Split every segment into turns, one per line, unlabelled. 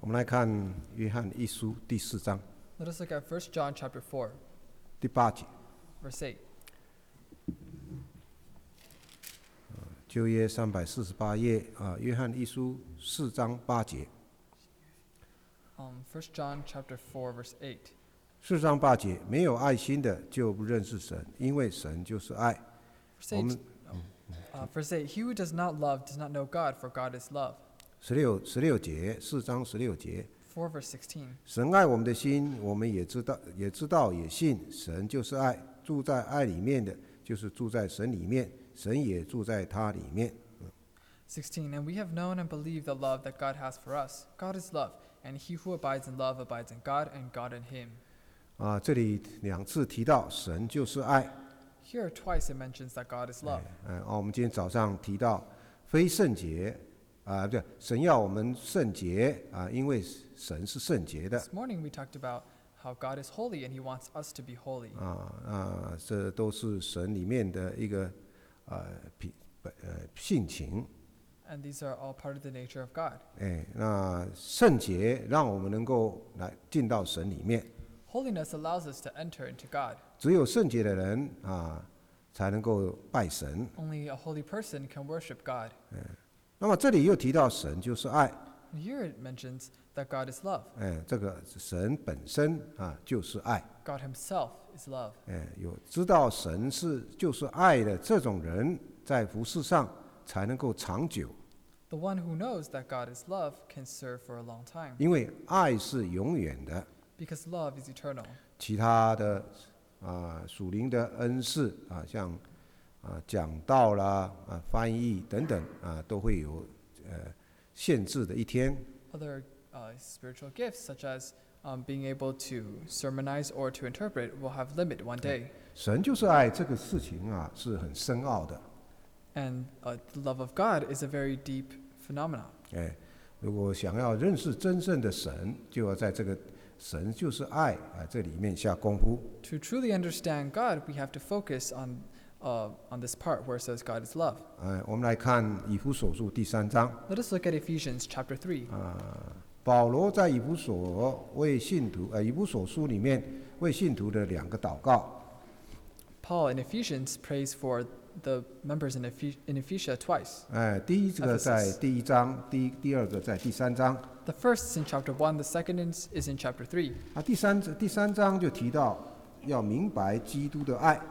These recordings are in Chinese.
们来看约翰一书第4章
Let us look at 1 John chapter 4,
第8节，
verse 8.
旧约348页约翰一书4章8节。
1 John chapter 4, verse 8.
4章8节，没有爱心的就不认识神，因为神就是爱。
Verse
我们
verse 8. He who does not love does not know God, for God is love.
16节，4章16节，
4 verse 16.
神爱我们的心，我们也知道也信，神就是爱，住在爱里面的，就是住在神里面，神也住在他里面。
16. And we have known and believed the love that God has for us. God is love, and he who abides in love abides in God, and God in him.
这里2次提到神就是爱。
Here twice it mentions that God is love.
我们今天早上提到非圣洁不对，神要我们圣洁因为神是圣洁的
This morning we talked about how God is holy, and he wants us to be holy.
这都是神里面的一个性情。
And these are all part of the nature of God.
那圣洁让我们能够来进到神里面，
Holiness allows us to enter into God.
只有圣洁的人才能够拜神。
Only a holy person can worship God.
那么这里又提到神就是爱，
And here it mentions that God is love.
这个神本身就是爱。
God himself is love.
有知道神就是爱的这种人，在服事上才能够长久，
The one who knows that God is love can serve for a long time,
因为爱是永远的。
because love is eternal.
其他的属灵的恩赐像讲道啦翻译等等都会有限制的一天。
Other spiritual gifts, such as being able to sermonize or to interpret, will have limit one day.
神就是爱这个事情是很深奥的。
And the love of God is a very deep phenomenon.
如果想要认识真正的神，就要在这个神就是爱这里面下功夫。
To truly understand God, we have to focus on this part where it says God is love.
我们来看以弗所书第3章。
Let us look at Ephesians chapter 3.
保罗在以弗所为信徒以弗所书里面为信徒的2个祷告。
Paul in Ephesians prays for the members in Ephesia twice.
第一个在第1章，第二个在第3章。
The first is in chapter 1, the second is in chapter 3.
第三章就提到要明白基督的爱。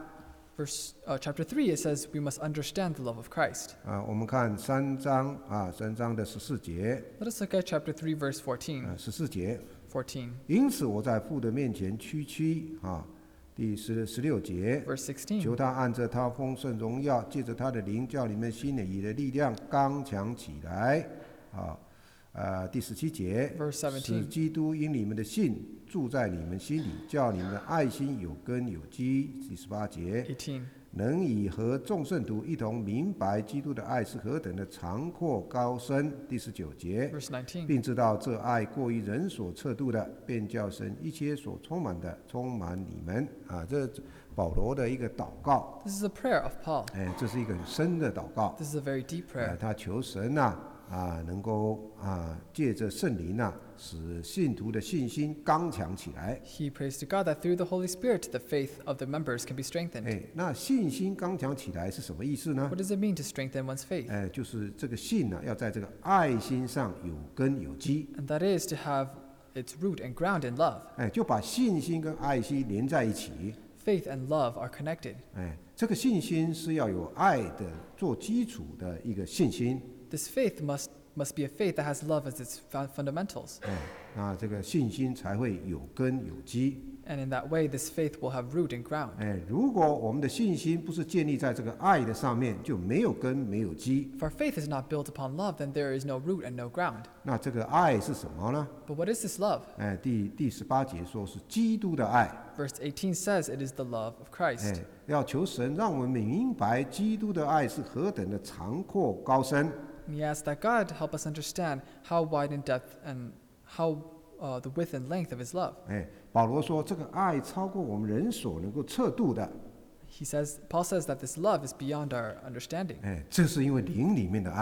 Chapter 3, it says we must understand the love of Christ.
我们看3章的14节。
Let us look at chapter 3, verse 14.
14节。
14.
因此我在父的面前屈第16节。
Verse 16.
求他按着他丰盛荣耀，借着他的灵，叫你们心里的力量刚强起来。第17节，
Verse 17.
使基督因你们的信住在你们心里，叫你们的爱心有根有基。第18节，
18.
能以和众圣徒一同明白基督的爱是何等的长阔高深。第19节，
Verse 19.
并知道这爱过于人所测度的，便叫神一切所充满的充满你们。这保罗的一个祷告。
This is a prayer of Paul.
这是一个很深的祷告。
This is a very deep prayer.
他求神能够借着圣灵使信徒的信心刚强起来。
He prays to God that through the Holy Spirit, the faith of the members can be strengthened.
那信心刚强起来是什么意思呢？
What does it mean to strengthen one's faith?
就是这个信要在这个爱心上有根有基。
And that is to have its root and ground in love.
就把信心跟爱心连在一起。
Faith and love are connected.
这个信心是要有爱的做基础的一个信心。
This faith must be a faith that has love as its fundamentals.
那这个信心才会有根有基。
And in that way, this faith will have root and ground.
如果我们的信心不是建立在这个爱的上面，就没有根没有基。
If our faith is not built upon love, then there is no root and no ground.
那这个爱是什么呢？
But what is this love?
第18节说是基督的爱。
Verse 18 says it is the love of Christ.
要求神让我们明白基督的爱是何等的长阔高深。
And he asks that God help us understand how wide in depth and how the width and length of his love.
保罗说这个爱超过我们人所能够测度的。
Paul says that this love is beyond our understanding.
这是因为灵里面的爱。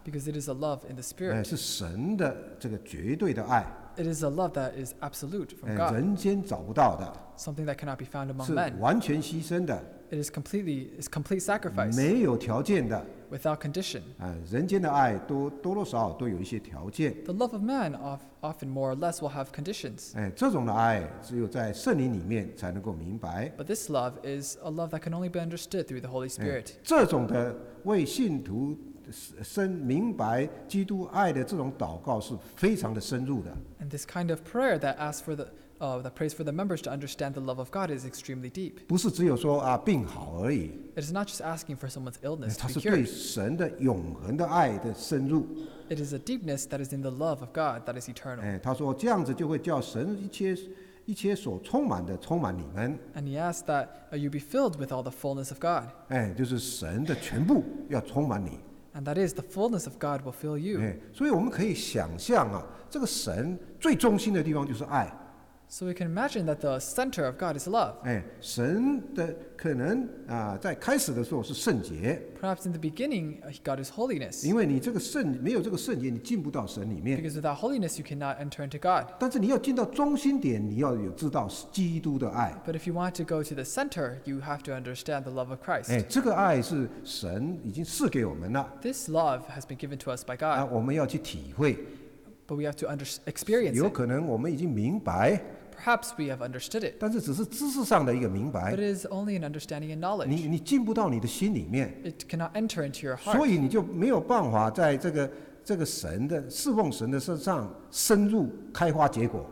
because it is a love in the Spirit.
是神的这个绝对的爱，
It is a love that is absolute from God,
人间找不到的，
something that cannot be found among
是
men.
完全牺牲的，
It is complete sacrifice
没有条件的。
without condition.
人间的爱多多少都有一些条件，
The love of man often more or less will have conditions.
这种的爱只有在圣灵里面才能够明白。
But this love is a love that can only be understood through the Holy Spirit.
这种的为信徒明白基督爱的这种祷告是非常的深入的。
And this kind of prayer that prays for the members to understand the love of God is extremely deep.
不是只有说病好而已，
It is not just asking for someone's illness
它
to
是
be
对
cured.
神的永恒的爱的深入。
It is a deepness that is in the love of God that is eternal.
他说这样子就会叫神一切所充满的充满你们，
And he asks that you be filled with all the fullness of God.
就是神的全部要充满你。
And that is, the fullness of God will fill you.
所以我们可以想象这个神最中心的地方就是爱。
So we can imagine that the center of God is love.
神的可能在开始的时候是圣洁，
Perhaps in the beginning, God is holiness.
因为你这个没有这个圣洁，你进不到神里面。
Because without holiness, you cannot enter into God.
但是你要进到中心点，你要知道基督的爱。
But if you want to go to the center, you have to understand the love of Christ.
这个爱是神已经赐给我们了，
This love has been given to us by God,
我们要去体会。
but we have to experience
有
it.
可能我们已经明白，
Perhaps we have understood it,
但是只是知识上的一个明白
but，it is only an understanding and knowledge.
你进不到你的心里面，
It cannot enter into your
所
heart.
以你就没有办法在这个神的侍奉神的身上深入开花结果。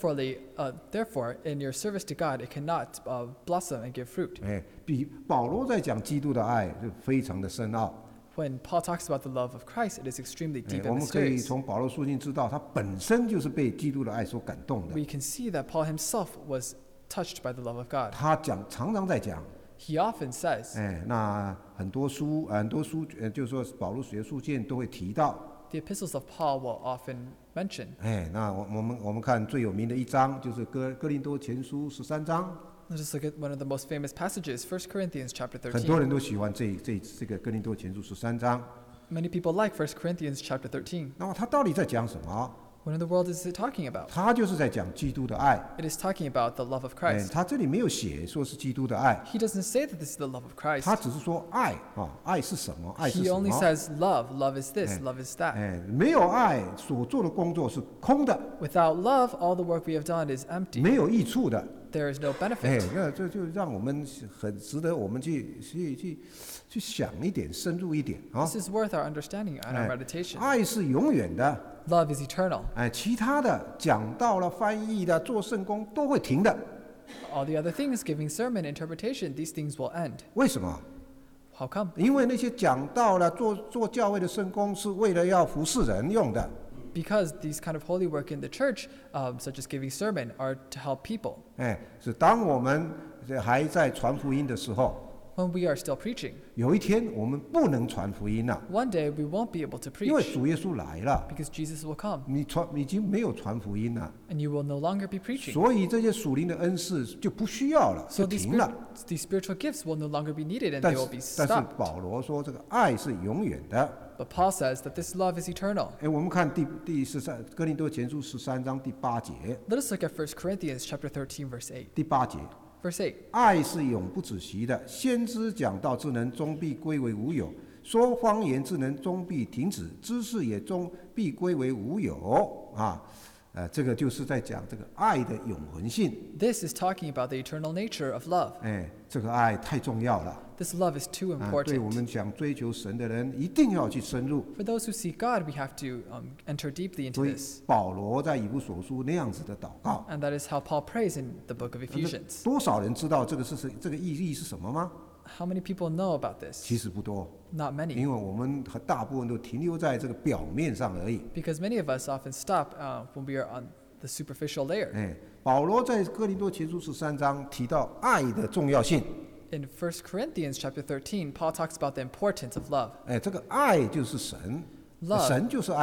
Therefore, in your service to God, it cannot blossom and give fruit.
比保罗在讲基督的爱就非常的深奥。
When Paul talks about the love of Christ, it is extremely deep
我
and
们可以
mysterious.
从保罗书信知道，他本身就是被基督的爱所感动的。
We can see that Paul himself was touched by the love of God.
他常常在讲，
He often says,
那很多书，就是说保罗写的书信都会提到。
the epistles of Paul will often mention.
那我们看最有名的一章就是哥林多前书13章，
Let's just look at one of the most famous passages, 1 Corinthians chapter
很多
13.
人都喜欢这个哥林多前书13章。
Many people like 1 Corinthians chapter 13.
那么他到底在讲什么？
What in the world is it talking about?
他就是在讲基督的爱。
It is talking about the love of Christ.
他这里没有写说是基督的爱，
He doesn't say that this is the love of Christ.
他只是说爱爱是什么？爱是
He
什
only
么？
says love. Love is this. Love is that.
没有爱所做的工作是空的，
Without love, all the work we have done is empty.
没有益处的。
There is no benefit.
那这就让我们很值得我们去想一点，深入一点啊。
This is worth our understanding and our meditation.
爱是永远的，
Love is eternal.
其他的讲道了、翻译的、做圣工都会停的。
All the other things, giving sermon, interpretation, these things will end.
为什么？
How come?
因为那些讲道了、做教会的圣工是为了要服侍人用的。
Because these kind of holy work in the church, such as giving sermon, are to help people.
是当我们还在传福音的时候，
When we are still preaching,
有一天我们不能传福音了，
one day we won't be able to
因为
preach
主耶稣来了，
because Jesus will come
你已经没有传福音了，
and you will no longer be preaching.
所以这些属灵的恩赐就不需要了，
So
就
these
停了。
spiritual gifts will no longer be needed and
但
they
是
will be
但是
stopped.
保罗说这个爱是永远的。
But Paul says that this love is eternal.
我们看哥林多前书13章第8节，
Let us look at 1 Corinthians chapter 13, verse 8.
第8节，
Verse 8.
爱是永不止息的，先知讲道之能终必归为无有，说方言之能终必停止，知识也终必归为无有这个就是在讲这个爱的永恒性。
This is talking about the eternal nature of love.
这个爱太重要了。
This love is too
对我
important.
们想追求神的人，一定要去深入。
For those who seek God, we have to enter deeply into
所以
this.
保罗在以弗所书那样子的祷告，
And that is how Paul prays in the book of Ephesians.
多少人知道这个意义是什么吗？
How many people know about this?
其实不多，
Not
因
many.
为我们大部分都停留在这个表面上而已。
Because many of us often stop when we are on the superficial layer.
保罗在哥林多前书13章提到爱的重要性。
In 1 Corinthians chapter 13, Paul talks about the importance of love.
这个爱就是神，
Love.
神就是爱。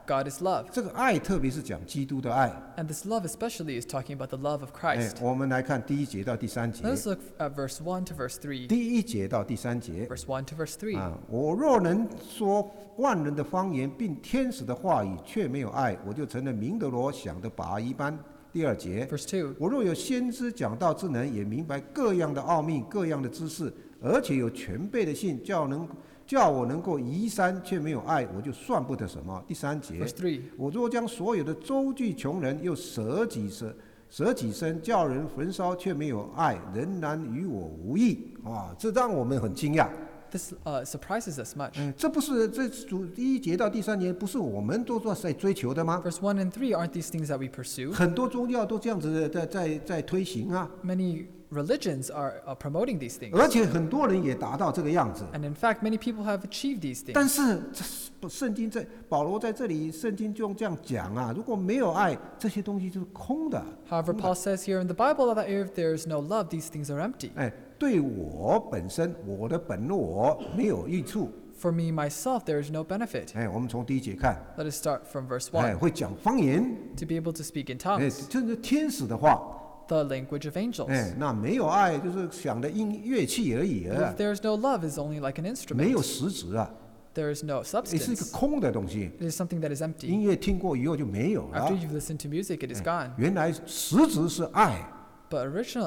God is love.
这个爱特别是讲基督的爱。
And this love especially is talking about the love of
哎，
Christ.
我们来看第1节到第3节。
Let's look at verse 1 to verse 3.
第1节到第3节。
Verse 1 to verse 3.
我若能说万人的方言，并天使的话语，却没有爱，我就成了明德罗想的拔一般。第2节。
Verse 2.
我若有先知讲道之能，也明白各样的奥秘、各样的知识，而且有全备的信，叫我能够移山，却没有爱，我就算不得什么。第3节。
Verse 3.
我若将所有的周济穷人，又舍己身，叫人焚烧，却没有爱，仍然与我无益。哇，这让我们很惊讶。
This surprises us much.
这不是第1节到第3节，不是我们都在追求的吗？
Verse 1 and 3 aren't these things that we pursue.
很多宗教都这样子在推行啊，
Many religions are promoting these things.
而且很多人也达到这个样子。
And in fact, many people have achieved these
但
things.
是圣经保罗在这里，圣经就这样讲啊，如果没有爱，这些东西就是空的。
However, Paul says here in the Bible that if there is no love, these things are empty.
对我本身，我的本我没有益处。
For me, myself, there is no benefit.
我们从第1节看，
Let us start from verse 1.
会讲方言，
To be able to speak in tongues,
这是天使的话。
the language of angels.
那没有爱，就是想的乐器而已
If there is no love, it's only like an
没有
instrument.
实质啊，
There is no
也是一个
substance.
空的东西。
It is something that is
音
empty.
乐听过以后就没有了
After。you've listened to music, it is gone.
原来实质是爱。
But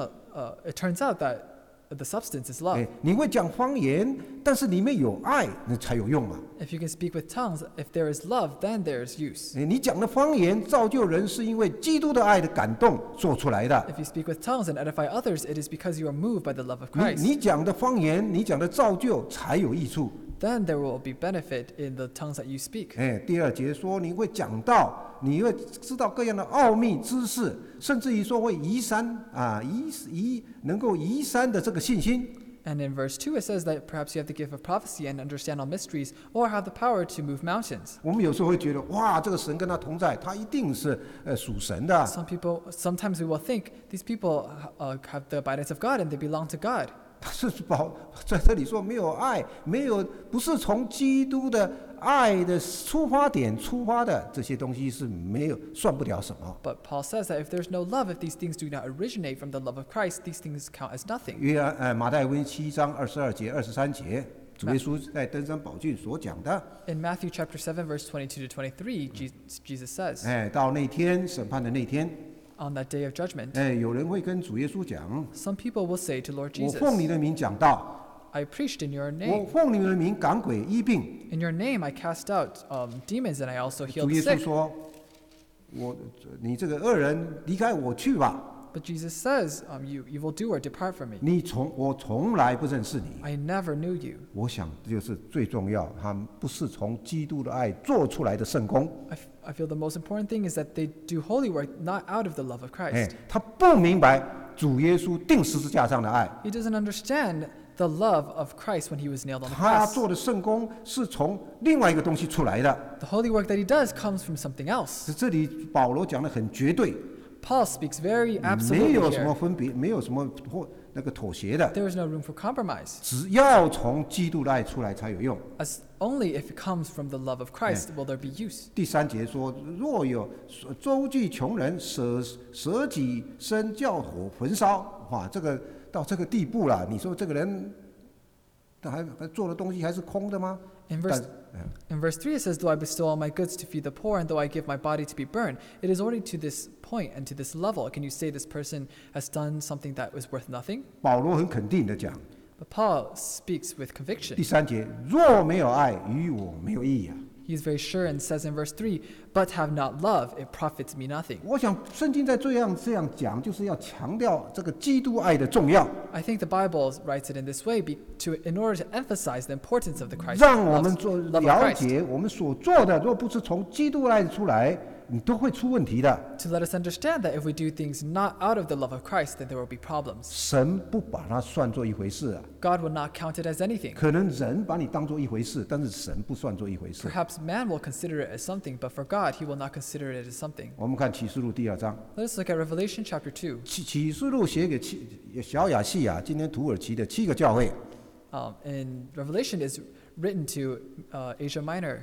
it turns out that the substance is love.
你会讲方言，但是里面有爱，那才有用嘛。
If you can speak with tongues, if there is love, then there is use.
你讲的方言造就人，是因为基督的爱的感动做出来的。
If you speak with tongues and edify others, it is because you are moved by the love of
你
Christ.
讲的方言，你讲的造就才有益处。
Then there will be benefit in the tongues that you speak.
第2节说你会讲道，你会知道各样的奥秘知识，甚至于说会移山啊，能够移山的这个信心。
And in verse 2, it says that perhaps you have the gift of prophecy and understand all mysteries, or have the power to move mountains.
我们有时候会觉得，哇，这个神跟他同在，他一定是属神的。
Sometimes we will think these people have the abidance of God and they belong to God.
是在这里说没有爱，不是从基督的爱的出发点出发的，这些东西是算不了什么。
But Paul says that if there's no love, if these things do not originate from the love of Christ, these things count as nothing.
马太福音7章22节、23节，主耶稣在登山宝训所讲的。
In Matthew chapter 7, verse 22 to 23, Jesus says,
到那天审判的那天，
on that day of judgment,
有人会跟主耶稣讲，
some people will say to Lord
我
Jesus,
奉你的名讲道，
I preached in your
我
name.
奉你的名赶鬼医病。
In your name I cast out demons and I also
主
healed
耶
the
稣
sick.
说，你这个恶人离开我去吧，
But Jesus says, you evildoer, depart from me.
我从来不认识你。
I never knew you.
我想这就是最重要，他们不是从基督的爱做出来的圣功。
I feel the most important thing is that they do holy work not out of the love of Christ.
他不明白主耶稣钉十字架上的爱，
He doesn't understand the love of Christ when he was nailed on the
他
cross.
做的圣功是从另外一个东西出来的。
The holy work that he does comes from something else.
这里保罗讲的很绝对，
Paul speaks very
没
absolutely
有什么
here.
分别，没有什么妥协的，
There is no room for compromise.
只要从基督的爱出来才有用。
As only if it comes from the love of Christ will there be use.
第3节说，若有周济穷人，舍己身叫火焚烧，哇，这个到这个地步了，你说这个人他还做的东西还是空的吗？
In verse 3 it says, though I bestow all my goods to feed the poor, and though I give my body to be burned, it is already to this point and to this level. Can you say this person has done something that was worth nothing?
保罗很肯定的讲，
But Paul speaks with conviction.
第3节，若没有爱，与我没有益啊。
He is very sure and says in verse 3, but have not love, it profits me nothing.
我想圣经在这样讲，就是要强调这个基督爱的重要，
I think the Bible writes it in this way in order to emphasize the importance of the Christ
让我们
love of
了
Christ.
解我们所做的，若不是从基督爱出来，你都会出问题的。
To let us understand that if we do things not out of the love of Christ, then there will be problems.
神不把它算作一回事啊，
God will not count it as anything.
可能人把你当作一回事，但是神不算作一回事。
Perhaps man will consider it as something, but for God, he will not consider it as something.
我们看启示录第2章，
Let us look at Revelation chapter 2.
启示录写给小亚细亚，今天土耳其的7个教会。
And Revelation is written to Asia Minor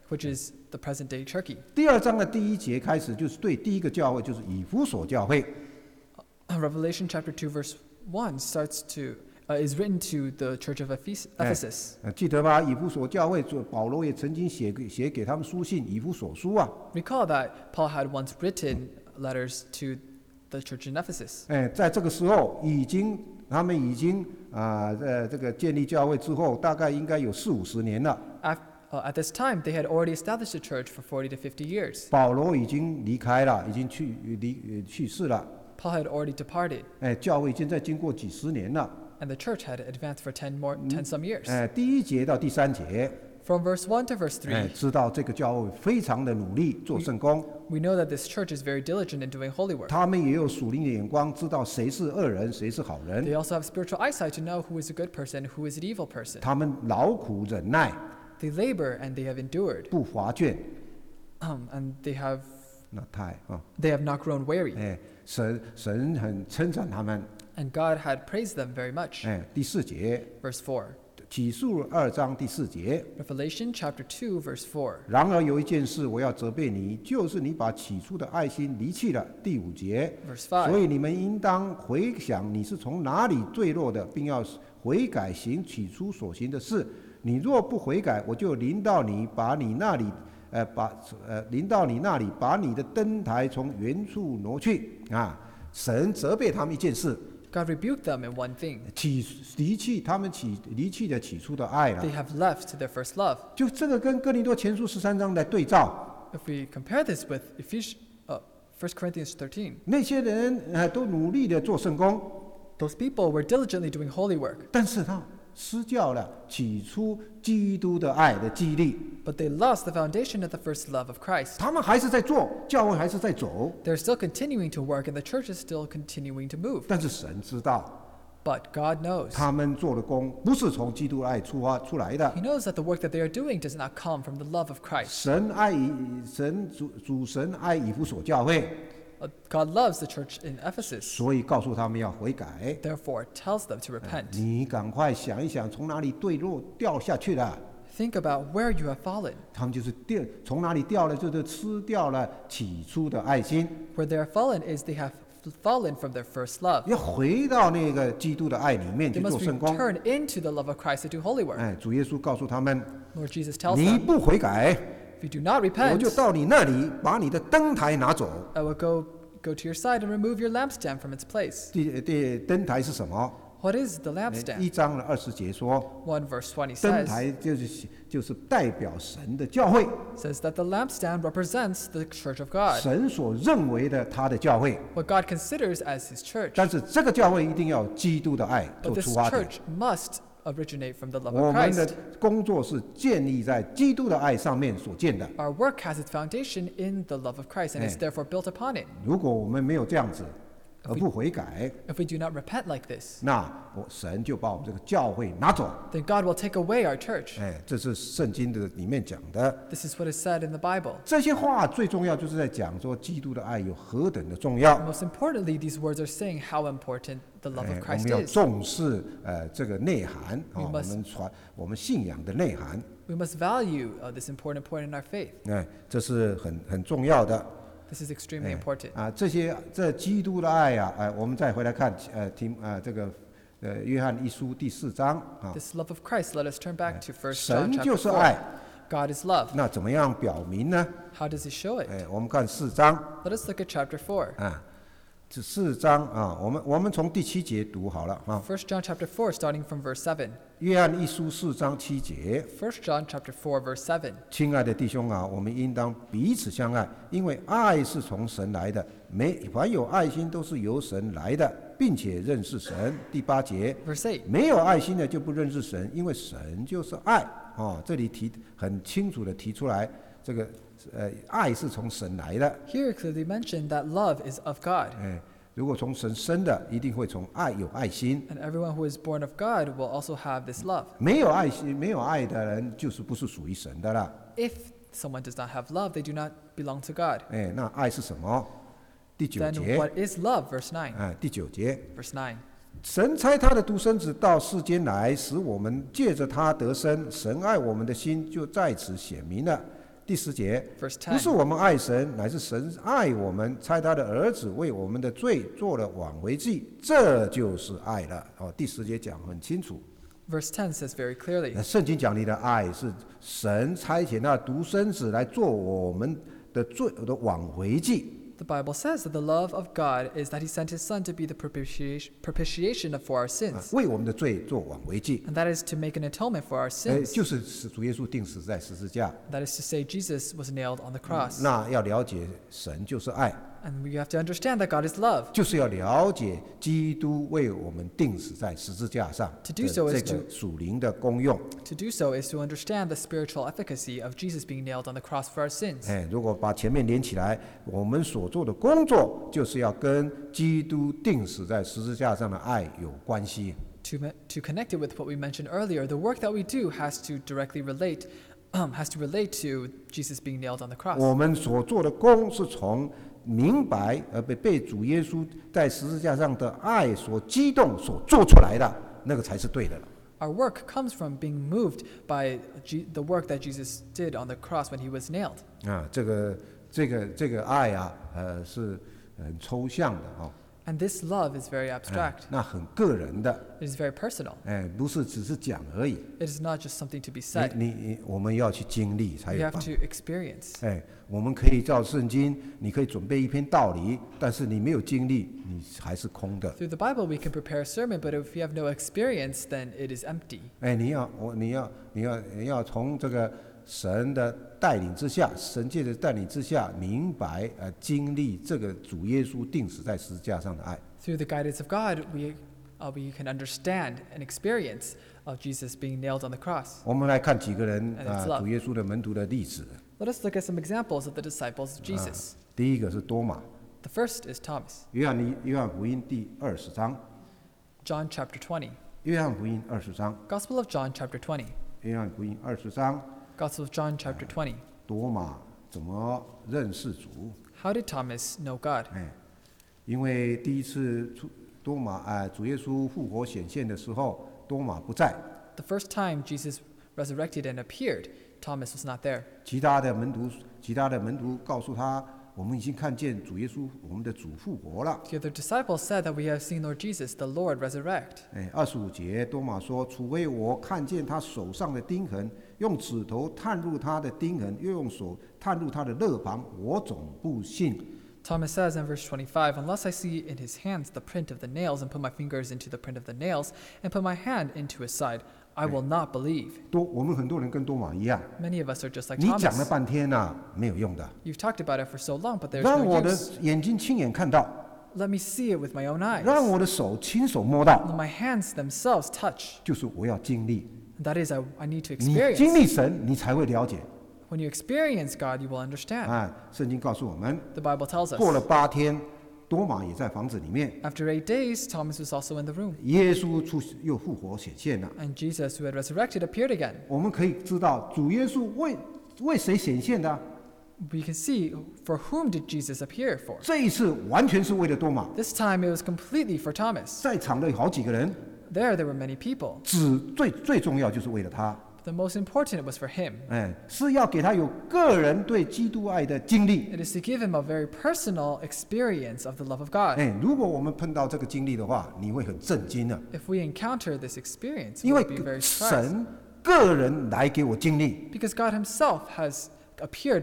which is the present-day Turkey.
第2章的第1节开始，就是对第一个教会，就是以弗所教会。
Revelation chapter 2 verse 1 is written to the church of Ephesus.
记得吧？以弗所教会，保罗也曾经写给他们书信，以弗所书啊。
Recall that Paul had once written letters to the church in Ephesus.
在这个时候，他们已经这个建立教会之后，大概应该有40-50年了。
At this time, they had already established the church for 40 to 50 years.
保罗已经离开了，已经去世了。
Paul had already departed,
教会已经在经过几十年了。
and the church had advanced for 10 some years.
第1节到第3节，
From verse 1 to verse 3,
知道这个教会非常的努力做圣工，
we know that this church is very diligent in doing holy work.
他们也有属灵的眼光，知道谁是恶人，谁是好人。
They also have spiritual eyesight to know who is a good person, who is an evil person.
他们劳苦忍耐，
They labor and they have endured,
不乏倦。
and they have
那太啊，
not grown weary.
神很称赞他们。
And God had praised them very much.
第4节，
Verse 4,
启示录2章第4节。
Revelation chapter 2 verse 4.
然而有一件事我要责备你，就是你把起初的爱心离弃了。第5节，
Verse 5.
所以你们应当回想你是从哪里坠落的，并要悔改行起初所行的事。你若不悔改，我就临到你，把你那里把你的灯台从原处挪去。神责备他们一件事，
God rebuked them in one thing.
离弃的起初的爱了。
They have left their first love.
就这个跟哥林多前书13章来对照。
If we compare this with 1 Corinthians 13,
那些人都努力的做圣工，
those people were diligently doing holy work,
但是他失掉了起初基督的爱的激励。
but they lost the foundation of the first love of Christ.
他们还是在做，教会还是在走，
They're still continuing to work and the church is still continuing to move.
但是神知道，
But God knows.
他们做的工不是从基督的爱出来的。
He knows that the work that they are doing does not come from the love of Christ.
主神爱以弗所教会，
God loves the church in Ephesus,
所以告诉他们要悔改。
therefore tells them to repent.
你赶快想一想，从哪里掉下去了？
Think about where you have fallen.
他们就是从哪里掉了，就是吃掉了起初的爱心。
Where they are fallen is they have fallen from their first love.
要回到那个基督的爱里面
They
去做
must
圣工。
return into the love of Christ to do holy work.
主耶稣告诉他们，
Lord Jesus tells
你
them,
不悔改，
if you do not
我
repent,
就到你那里把你的灯台拿走。
I will go to your side and remove your lampstand from its place.
灯台是什么
What is the
？1
lampstand?
章的20节说，
1 verse 20
灯
says,
台就是代表神的教会，
says that the lampstand represents the church of God,
神所认为的他的教会。
what God considers as his church.
但是这个教会一定要基督的爱
But
做
this
出发点。
church must originate from the love
我
of
们的
Christ.
工作是建立在基督的爱上面所建的。
Our work has its foundation in the love of Christ and is therefore built upon it.
如果我们没有这样子，而不悔改，
If we do not repent like this,
那神就把我们这个教会拿走。
then God will take away our church.
这是圣经的里面讲的。
This is what is said in the Bible.
这些话最重要就是在讲说基督的爱有何等的重要。
Most importantly, these words are saying how important the love of
我
Christ
们要
is.
重视这个内涵
We
我
must-
们我们信仰的内涵。
We must value this important point in our faith.
这是很重要的。
This is extremely important.
这基督的爱我们再回来看这个约翰一书第4章
This love of Christ, let us turn back to 1 John
神
chapter
就是
4.
爱，
God is love.
那怎么样表明呢？
How does he show it?
我们看4章
Let us look at chapter 4.
这4章我们从第7节读好了
1 John chapter 4, starting from verse 7.
约翰一书4章7节，
1 John chapter 4, verse 7.
亲爱的弟兄我们应当彼此相爱，因为爱是从神来的，凡有爱心都是由神来的，并且认识神。第8节，
Verse 8.
没有爱心的就不认识神，因为神就是爱。这里很清楚的提出来，这个爱是从神来的。
Here clearly mentioned that love is of God.
如果从神生的，一定会从有爱心。
And everyone who is born of God will also have this love.
没有爱心、没有爱的人，就是不是属于神的了。
If someone does not have love, they do not belong to God.
那爱是什么？第9
Then
节，
what is love? Verse 9.
第9节，
Verse 9.
神差他的独生子到世间来，使我们借着他得生。神爱我们的心就在此显明了。第第10节，
Verse
不是
10.
我们爱神，乃是神爱我们，差他的儿子为我们的罪做了挽回祭，这就是爱了。第10节讲很清楚。
Verse 10 says very clearly,
圣经讲你的爱是神差遣他的独生子来做我们的罪的挽回祭。
the Bible says that the love of God is that he sent his son to be the propitiation for our sins.
为我们的罪做挽回祭，
And that is to make an atonement for our sins.
就是使主耶稣钉死在十字架。
That is to say, Jesus was nailed on the cross.
那要了解神就是爱，
And we have to understand that God is love.
就是要了解基督为我们钉死在十字架上
To do
的
so is
这个属灵的功用。
To do so is to understand the spiritual efficacy of Jesus being nailed on the cross for our sins.
如果把前面连起来，我们所做的工作就是要跟基督钉死在十字架上的爱有关系。
To connect it with what we mentioned earlier, the work that we do has to directly relate to Jesus being nailed on the cross.
我们所做的工是从明白而被主耶稣在十字架上的爱所激动所做出来的，那个才是对的了。
Our work comes from being moved by the work that Jesus did on the cross when he was nailed.
这个爱啊，是很抽象的哦。
And this love is very abstract.
那很个人的，
It is very personal.
不是只是讲而已。
It is not just something to be said.
我们要去经历才
We
有
have
办法。
to experience.
我们可以照圣经，你可以准备一篇道理，但是你没有经历，你还是空的。
Through the Bible, we can prepare a sermon, but if we have no experience, then it is empty.
你要从这个神的带领之下，神界的带领之下，明白经历这个主耶稣钉死在十字架上的爱。
Through the guidance of God, we can understand and experience of Jesus being nailed on the cross.
我们来看几个人
And it's love.
主耶稣的门徒的例子。
Let us look at some examples of the disciples of Jesus.
第一个是多马，
The first is Thomas.
约翰福音第20章，
John chapter 20.
约翰福音20章，
Gospel of John chapter 20.
约翰福音20章，
Gospel of John chapter 20.
多马怎么认识主？
How did Thomas know God?
因为第一次主耶稣复活显现的时候，多马不在，
The first time Jesus resurrected and appeared, Thomas was not there.
其他的门徒告诉他，我们已经看见主耶稣，我们的主复活了。
The other disciples said that we have seen Lord Jesus, the Lord, resurrect.
25节，多马说：“除非我看见他手上的钉痕，用指头探入他的钉痕，又用手探入他的肋旁，我总不信。”
Thomas says in verse 25, Unless I see in his hands the print of the nails, and put my fingers into the print of the nails, and put my hand into his side, I will not believe.
我们很多人跟多马一样，
Many of us are just like
你讲了
Thomas.
半天没有用的，
You've talked about it for so long, but there's
让
no
我的
use.
眼睛亲眼看到，
Let me see it with my own eyes.
让我的手亲手摸到，
Let my hands themselves touch.
就是我要经历。
And that is, I need to
你经
experience.
历神，你才会了解。
When you experience God, you will understand.
圣经告诉我们，
The Bible tells
过了
us.
8天，多马也在房子里面，
After 8 days, Thomas was also in the room.
耶稣又复活显现了。
And Jesus, who had resurrected, appeared again.
我们可以知道，主耶稣为谁显现的？
We can see, for whom did Jesus appear for?
这一次完全是为了多马，
This time it was completely for Thomas.
在场的有好几个人，
There were many people.
最重要就是为了他，
The most important it was for him.
是要给他有个人对基督爱的经历。
It is to give him a very personal experience of the love of God.
如果我们碰到这个经历的话，你会很震惊的，
If we encounter this experience,
因
we
为
will be very surprised.
神个人来给我经历，
Because God himself has appeared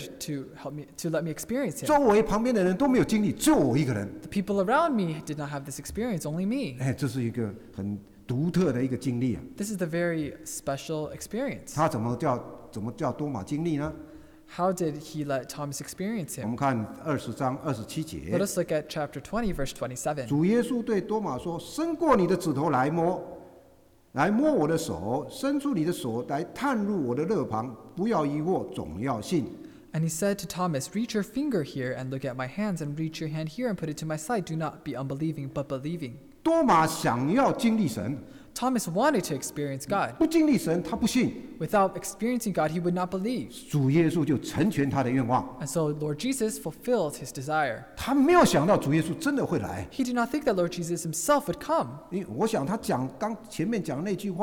to let me experience him.
周围旁边的人都没有经历，只有我一个人。
The people around me did not have this experience, only me.
这是一个很独特的一个经历啊。
This is the very special experience.
他怎么叫多马经历呢？
How did he let Thomas experience
我
him?
们看20章27
Let
节，
us look at chapter 20, verse 27.
主耶稣对多马说：“伸过你的指头来摸我的手，伸出你的手来探入我的肋旁，不要疑惑，总要信。”
And he said to Thomas, Reach your finger here and look at my hands, and reach your hand here and put it to my side. Do not be unbelieving, but believing.
多马想要经历神，
Thomas wanted to experience God.
不经历神他不信，
Without experiencing God, he would not believe.
主耶稣就成全他的愿望。
And so Lord Jesus fulfilled his desire.
他没有想到主耶稣真的会来，
He did not think that Lord Jesus himself would come.
因为我想他前面讲那句话，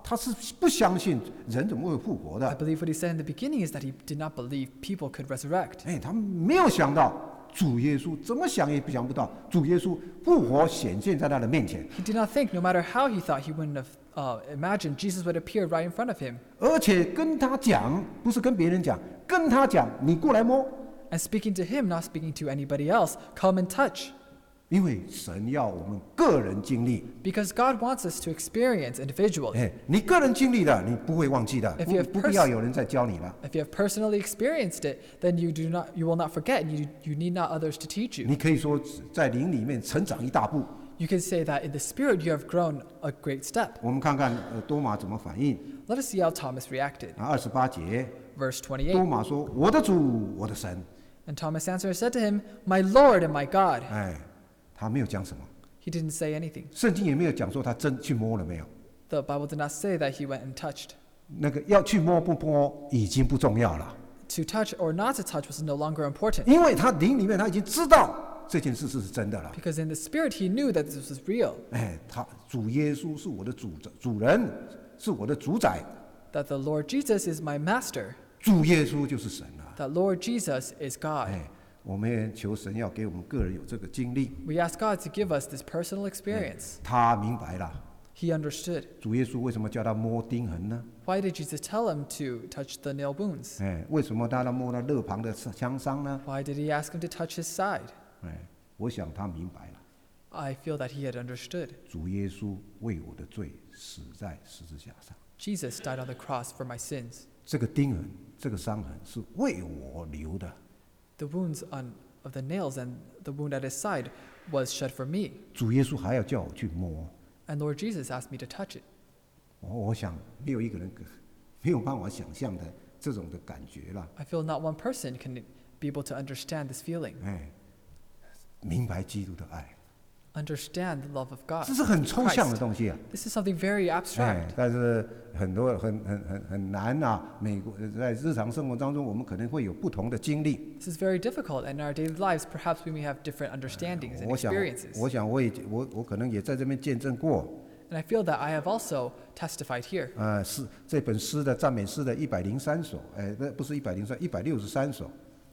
他是不相信人怎么会复活
I
的。
believe what he said in the beginning is that he did not believe people could resurrect.
他没有想到主耶稣，怎么想也想不到，主耶稣复活显现在他的面前，
He did not think, no matter how he thought, he wouldn't have imagined Jesus would appear right in front of him.
而且跟他讲，不是跟别人讲，跟他讲，你过来摸，
And speaking to him, not speaking to anybody else, come and touch.
因为神要我们个人经历。
Because God wants us to experience individually.
你个人经历的，你不会忘记的，
If you have
不必要有人再教你了。
If you have personally experienced it, then you will not forget, and you need not others to teach you.
你可以说在灵里面成长一大步。
You can say that in the Spirit you have grown a great step.
我们看看多马怎么反应。
Let us see how Thomas reacted.
28节，
Verse
多
28.
马说：“我的主，我的神。
And Thomas answered and said to him, My Lord and my God. ”
他没有讲什么，
He didn't say anything.
圣经也没有讲说他真去摸了没有。
The Bible did not say that he went and touched.
那个要去摸不摸已经不重要了，
To touch or not to touch was no longer important.
因为他灵里面他已经知道这件事是真的了。
Because in the Spirit he knew that this was real.
他主耶稣是我的主人，是我的主宰，
That the Lord Jesus is my master.
主耶稣就是神了。
That Lord Jesus is God.
我们也求神要给我们个人有这个经历。
We ask God to give us this personal experience.
他明白了，
He understood.
主耶稣为什么叫他摸钉痕呢？
Why did Jesus tell him to touch the nail wounds?
为什么他摸他肋旁的枪伤呢？
Why did he ask him to touch his side?
我想他明白了，
I feel that he had understood.
主耶稣为我的罪死在十字架上，
Jesus died on the cross for my sins.
这个钉痕，这个伤痕是为我流的。
The wounds of the nails and the wound at his side was shed for me.
主耶稣还要叫我去摸，
And Lord Jesus asked me to touch it.
我想没有一个人没有办法想象的这种的感觉了。
I feel not one person can be able to understand this feeling.
明白基督的爱，
Understand the love of God.
这是很抽象的东西啊。
This is something very abstract.
但是很多很难啊。美国在日常生活当中，我们可能会有不同的经历。
This is very difficult. And in our daily lives, perhaps we may have different understandings and
我想
experiences.
我可能也在这边见证过。
And I feel that I have also testified here.
是这本诗的赞美诗的103首，不是163首。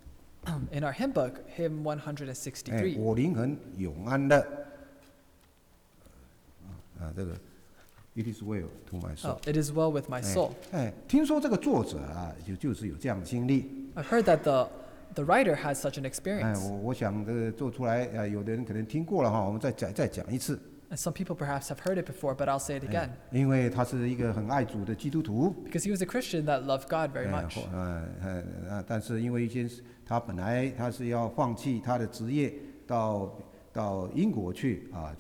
In our hymn book, hymn 163.
我灵魂永安的，这个 It is well to my soul。
It is well with my soul.
听说这个作者啊，就是有这样的经历。
I've heard that the writer has such an experience.
我想这个做出来，有的人可能听过了哈，我们再讲一次。
And some people perhaps have heard it before, but I'll say it again.
因为他是一个很爱主的基督徒。
Because he was a Christian that loved God very much.
但是因为一些他本来他是要放弃他的职业，到英国去啊，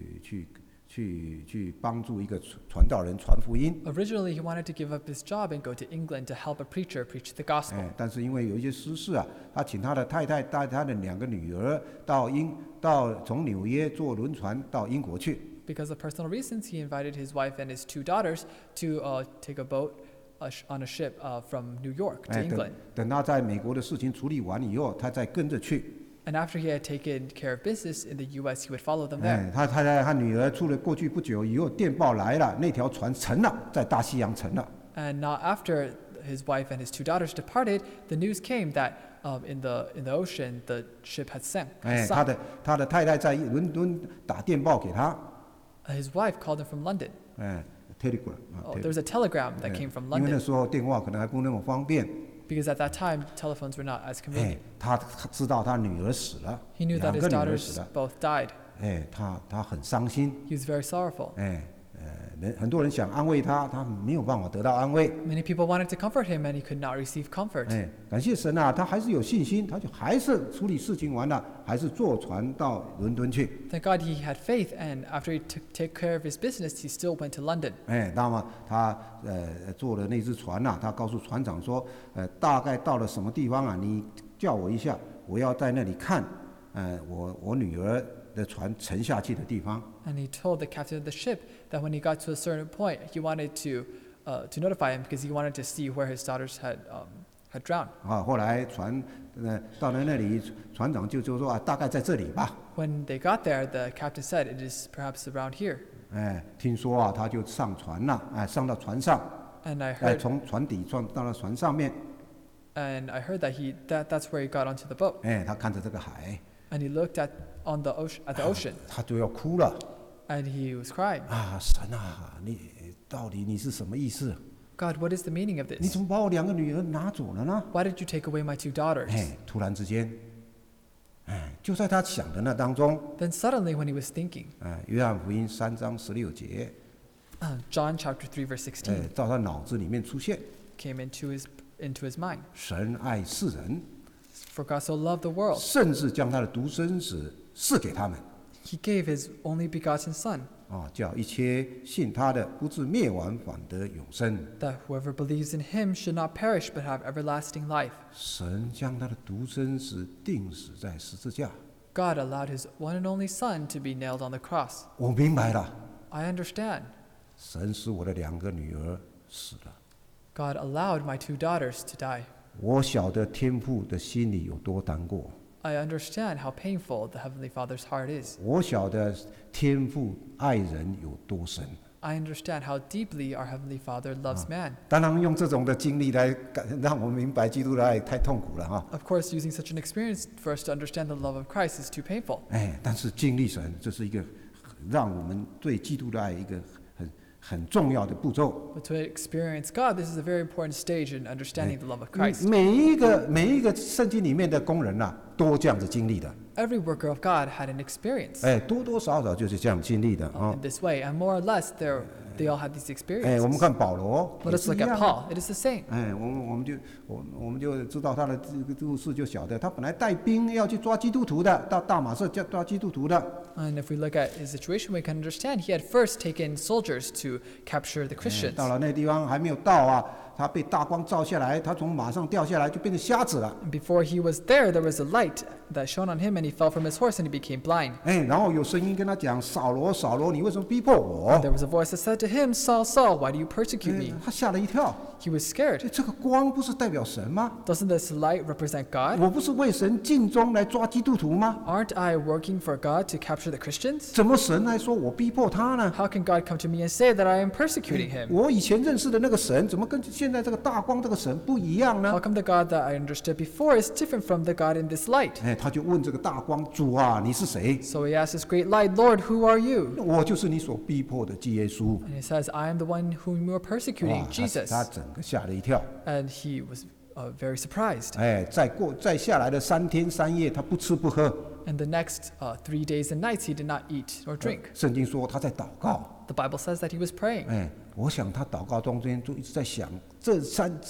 去帮助一个传道人传福音。
Originally, he wanted to give up his job and go to England to help a preacher preach the gospel.
但是因为有一些私事啊，他请他的太太带他的2个女儿从纽约坐轮船到英国去。
Because of personal reasons, he invited his wife and his 2 daughters to take a boat on a ship from New York to England.
等他在美国的事情处理完以后，他再跟着去。
And after he had taken care of business in the U.S., he would follow them there.
他女儿出了过去不久以后，电报来了，那条船沉了，在大西洋沉了。
And not after his wife and his 2 daughters departed, the news came that in the ocean the ship had sunk.
他的太太在伦敦打电报给他。
His wife called him from London.
Telegram。
There was a telegram that came from
因为那
London.
时候电话可能还不那么方便。
Because at that time, telephones were not as convenient.
他知道他女儿死了，
He knew that
2
his
个女儿死
daughters
了。
both died.
他很伤心。
He was very sorrowful.
很多人想安慰他，他没有办法得到安慰。
Many people wanted to comfort him, and he could not receive comfort.
感谢神啊，他还是有信心，他就还是处理事情完了，还是坐船到伦敦去。
Thank God he had faith, and after he took care of his business, he still went to London.
那么他坐了那只船啊，他告诉船长说，大概到了什么地方啊？你叫我一下，我要在那里看，我女儿的船沉下去的地方。
And he told the captain of the ship that when he got to a certain point, he wanted to notify him because he wanted to see where his daughters had drowned.
后来到了那里，船长就说大概在这里吧。
When they got there, the captain said, "It is perhaps around here."
听说啊，他就上船了，上到船上，
And I heard
从船底上到了船上面，
and I heard that's where he got onto the boat.
他看着这个海，
And he looked at the ocean
他就要哭了
and he was crying.
啊！神啊，你到底你是什么意思？
God, what is the meaning of
你
this?
怎么把我2个女儿拿走了呢？
Why did you take away my 2 daughters?
突然之间，就在他想的那当中，
Then suddenly when he was thinking,
约翰福音3章16节，
John chapter 3 verse 16
到他脑子里面出现：
came into his mind.
神爱世人，
For God so loved the world,
甚至将他的独生子赐给他们，
he gave his only begotten Son,
叫一切信他的不至灭亡，反得永生。
that whoever believes in him should not perish but have everlasting life.
神将他的独生子钉死在十字架。
God allowed his one and only Son to be nailed on the cross.
我明白了，
I understand.
神使我的2个女儿死了。
God allowed my 2 daughters to die.
我晓得天父的心里有多难过，
I understand how painful the Heavenly Father's heart is.
我晓得天父爱人有多深。
I understand how deeply our Heavenly Father loves man.
当然，用这种的经历来让我们明白基督的爱太痛苦了啊！
Of course, using such an experience for us to understand the love of Christ is too painful.
但是经历神，这是一个让我们对基督的爱一个很重要的步骤。
But to experience God, this is a very important stage in understanding the love of Christ.
每一个圣经里面的工人都这样子经历的。
Every worker of God had an experience
多多少少就是这样经历的啊。
in this way, and more or less, they all had these
我们
experiences.
看保罗，
Let us look
也是
at
一样
Paul. It is the same.
我们就知道他的这个故事，就晓得他本来带兵要去抓基督徒的，到大马色抓基督徒的。
And if we look at his situation, we can understand he had first taken soldiers to capture the Christians.
到了那地方还没有到啊，他被大光照下来，他从马上掉下来就变成瞎子了。
And before he was there was a light that shone on him, and he fell from his horse and he became blind.
然后有声音跟他讲：“扫罗，扫罗，你为什么逼迫我
There was a voice that said to him, Saul, Saul, why do you persecute me?
他吓了一跳，
He was scared.
这个光不是代表神吗？
Doesn't this light represent God?
我不是为神尽忠来抓基督徒吗？
Aren't I working for God to capture the Christians?
怎么神来说我逼迫他呢？
How can God come to me and say that I am persecuting him?
我以前认识的那个神，怎么跟现在这个大光这个神不一样
How
呢？
come the God that I understood before is different from the God in this light?
他就问这个大光主啊，你是谁？
So he asks this great light, Lord, who are you?
我就是你所逼迫的基耶稣。
And he says, I am the one whom you are persecuting,
哇
Jesus.
他整个吓了一跳。
And he was very surprised.
再下来的3天3夜，他不吃不喝。
And the next 3 days and nights he did not eat or drink.
圣经说他在祷告。
The Bible says that he was praying.
我想他祷告中间就一直在想，这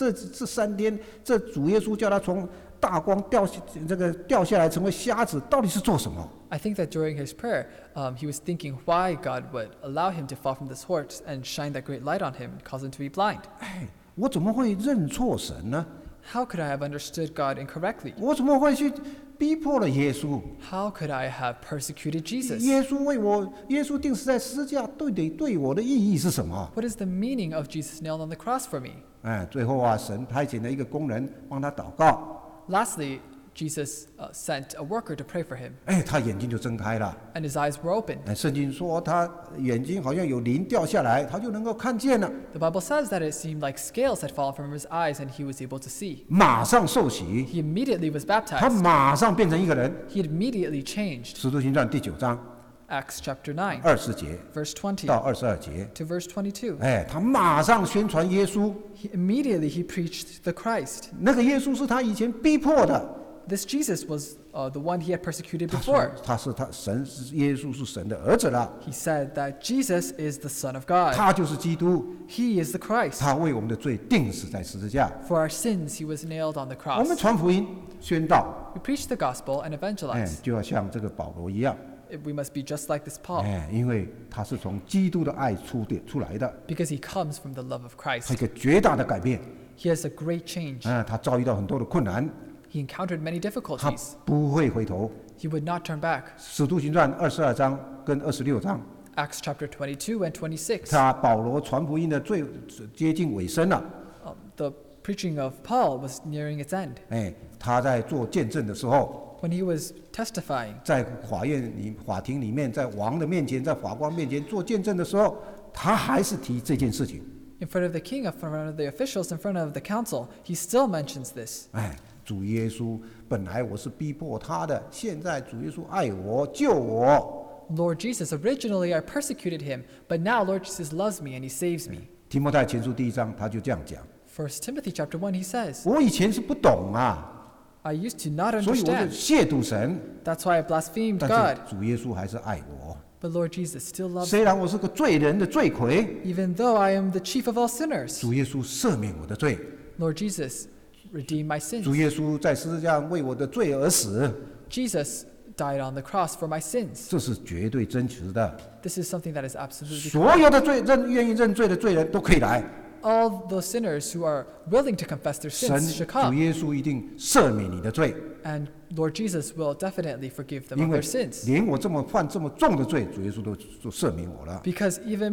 3天，这主耶稣叫他从大光掉下来成为瞎子，到底是做什么？
I think that during his prayer, he was thinking why God would allow him to fall from this horse and shine that great light on him and cause him to be blind.
我怎么会认错神呢？
How could I have understood God incorrectly?
我怎么会去逼迫了耶稣？
How could I have persecuted Jesus?
耶稣钉死在十字架，对我的意义是什么？
What is the meaning of Jesus nailed on the cross for me?
最后啊，神派遣了一个工人帮他祷告，
Lastly, Jesus sent a worker to pray for him,
他眼睛就睁开了。
and his eyes were opened.
圣经说他眼睛好像有鳞掉下来，他就能够看见了，
The Bible says that it seemed like scales had fallen from his eyes and he was able to see.
马上受洗，
He immediately was
他
baptized.
马上变成一个人。
He immediately changed.
使徒行传第9章
Acts chapter 9,
20节
verse 20
到22节，
to verse 22.
他马上宣传耶稣，
Immediately he preached the Christ.
那个耶稣是他以前逼迫的。
This Jesus was the one he had persecuted
他说
before.
耶稣是神的儿子了，
He said that Jesus is the Son of God.
他就是基督，
He is the Christ.
他为我们的罪钉死在十字架。
For our sins he was nailed on the
我们
cross.
传福音宣道，
We preach the gospel and evangelize.
就要像这个保罗一样，
We must be just like this Paul,
因为他是从基督的爱出来的，
because he comes from the love of
他一
Christ.
个绝大的改变。
He has a great change.
他遭遇到很多的困难，
He encountered many
他
difficulties.
不会回头。
He would not turn back.
使徒行传22章跟26章，
Acts chapter 22 and 26.
保罗传福音的最接近尾声了。
The preaching of Paul was nearing its end.
他在做见证的时候，
when he was testifying
在法庭里面，在王的面前，在法官面前做见证的时候，他还是提这件事情。
in front of the king, in front of the officials, in front of the council. He still mentions this.
主耶稣本来我是逼迫他的，现在主耶稣爱我，救我。
Lord Jesus, originally I persecuted him, but now Lord Jesus loves me and he saves me.
提摩太前书1章他就这样讲。
1 Timothy chapter 1, he says,
我以前是不懂啊，
I used to not
所以我就
understand.
亵渎神，
That's why I blasphemed
但
God.
是主耶稣还是爱我。
But Lord Jesus still loves
虽
me.
然我是个罪人的罪魁，
Even though I am the chief of all sinners,
主耶稣赦免我的罪，
Lord Jesus redeemed my
主
sins.
耶稣在十字架上为我的罪而死，
Jesus died on the cross for my sins.
这是绝对真实的。
This is something that is absolutely
所有的愿意认罪的罪人都可以来，
all the sinners who are willing to confess their
神
sins should
主
come,
耶稣一定赦免你的罪，
and Lord Jesus will definitely forgive them
因
of
为
their sins.
连我犯这么重的罪，主耶稣都赦免我了。
Because even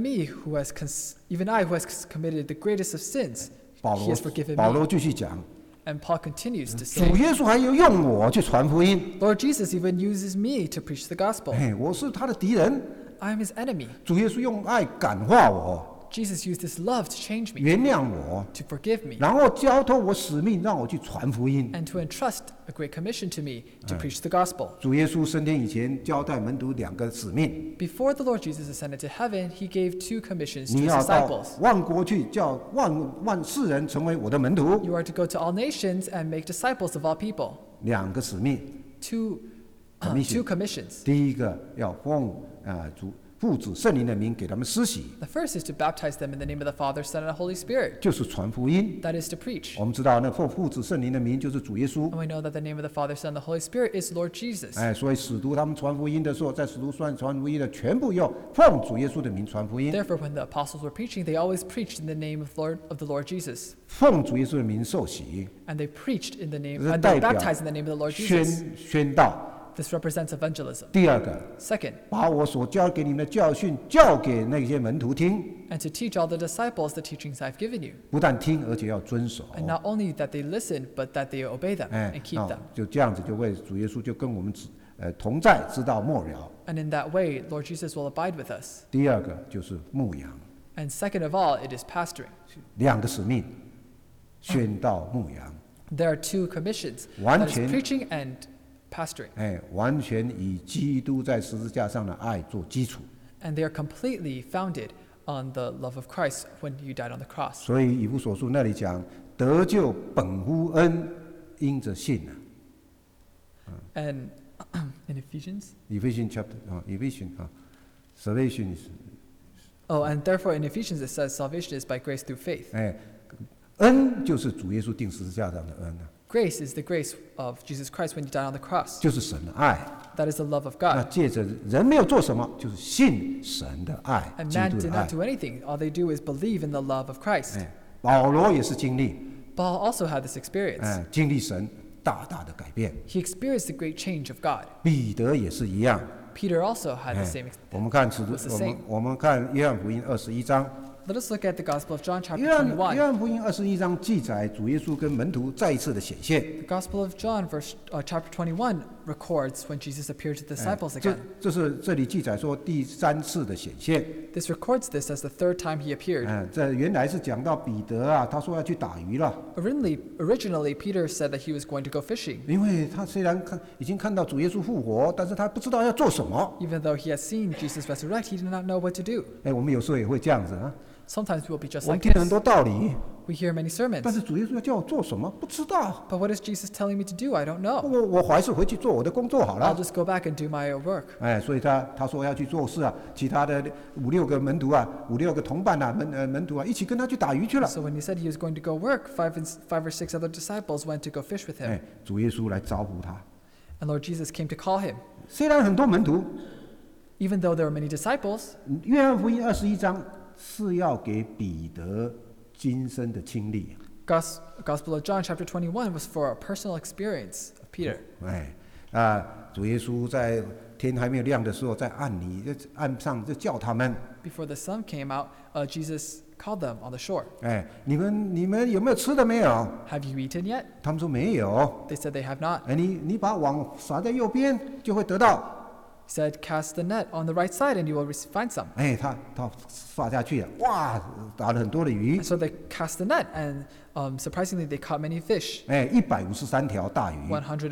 I who has committed the greatest of sins,
保
He
罗
has forgiven
保
me.
罗继续讲，
And Paul continues to
主
say,
耶稣还要用我去传福音，
Lord Jesus even uses me to preach the gospel.
我是他的敌人，
I am his enemy.
主耶稣用爱感化我，
Jesus used his love to change me,
原谅我，
to forgive me,
然后交托我使命，让我去传福音。
and to entrust a great commission to me to preach the gospel.
主耶稣升天以前交代门徒2个使命，
Before the Lord Jesus ascended to heaven, he gave 2 commissions to
你
his
要到
disciples.
万国去，叫万世人成为我的门徒。
You are to go to all nations and make disciples of all people.
2个使命，
Two
Commission.
commissions.
第一个要奉父子圣灵的名给他们施洗，
The first is to baptize them in the name of the Father, Son, and the Holy Spirit.
就是传福音。
That is to preach.
我们知道那奉父子圣灵的名就是主耶稣
And，we know that the name of the Father, Son, and the Holy Spirit is Lord Jesus.
所以使徒他们传福音的时候，在使徒传福音的全部要奉主耶稣的名传福音，
Therefore, when the apostles were preaching, they always preached in the name of the Lord Jesus.
奉主耶稣的名受洗，
And they preached in the name,
这是
and
代
they
表
baptized in the name of the Lord Jesus.
宣道。
This represents evangelism.
第二个，
Second,
把我所教给你们的教训教给那些门徒听，
and to teach all the disciples the teachings I've given you.
不但听，而且要遵守。
And not only that they listen, but that they obey them and keep
那
them.
就这样子，就为主耶稣就跟我们同在，直到末了。
And in that way, Lord Jesus will abide with us.
第二个就是牧羊，
And second of all, it is pastoring.
2个使命，宣道牧羊，
There are 2 commissions. That is
完全
preaching and pastoring.
完全以基督在十字架上的爱做基础。
And they are completely founded on the love of Christ when you died on the cross.
所以以弗所书那里讲，得救本乎恩，因着信啊。
And in Ephesians?
Ephesians chapter Ephesians salvation is
Oh, and therefore in Ephesians it says salvation is by grace through faith.
恩就是主耶稣定十字架上的恩啊，
Grace is the grace of Jesus Christ when he died on the cross.
就是神的爱。
That is the love of
那
God.
借着人没有做什么，就是信神的爱，
And
基
man
督
did
的爱
not。do anything. All they do is believe in the love of Christ.
保罗也是经历，
Paul also had this experience.
经历神大大的改变。
He experienced the great change of God.
彼得也是一样。
Peter also had the same
我们看使徒
was the same.
我们看约翰福音21章。
Let us look at the Gospel of John chapter
约
21.
翰福音21章记载主耶稣跟门徒再一次的显现。
The Gospel of John chapter 21 records when Jesus appeared to the disciples
这
again.
这是这里记载说第3次的显现。
This records this as the 3rd time he appeared.
这原来是讲到彼得啊，他说要去打鱼了，
Originally, Peter said that he was going to go fishing.
因为他虽然已经看到主耶稣复活，但是他不知道要做什么。
Even though he had seen Jesus resurrect, he did not know what to do.
我们有时候也会这样子啊，
Sometimes we'll be just
我们
like
听了很
this.
多道理，
We hear many
但
sermons.
是主耶稣要叫我做什么，不知道。
But what is Jesus telling me to do? I don't know.
我还是回去做我的工作好
I'll
了。
just go back and do my work.
所以他说要去做事啊，其他的5、6个门徒啊，5、6个同伴啊，门徒啊，一起跟他去打鱼去了。
So when he said he was going to go work, 5 or 6 other disciples went to go fish with him.
主耶稣来招呼他。
And Lord Jesus came to call him.
虽然很多门徒，
Even though there were many disciples,
约翰福音21章是要给彼得今生的经历。
Gospel of John chapter 21 was for a personal experience of Peter.
主耶稣在天还没有亮的时候，在岸上就叫他们。
Before the sun came out, Jesus called them on the shore.
哎，你们有没有吃的没有？
Have you eaten yet?
他们说没有。
They said they have not.
哎，你把网撒在右边，就会得到。
He said, cast the net on the right side and you will find some.
哎，他撒下去了，哇，打了很多的鱼
And，so they cast the net, and surprisingly, they caught many fish.
哎，153条大鱼，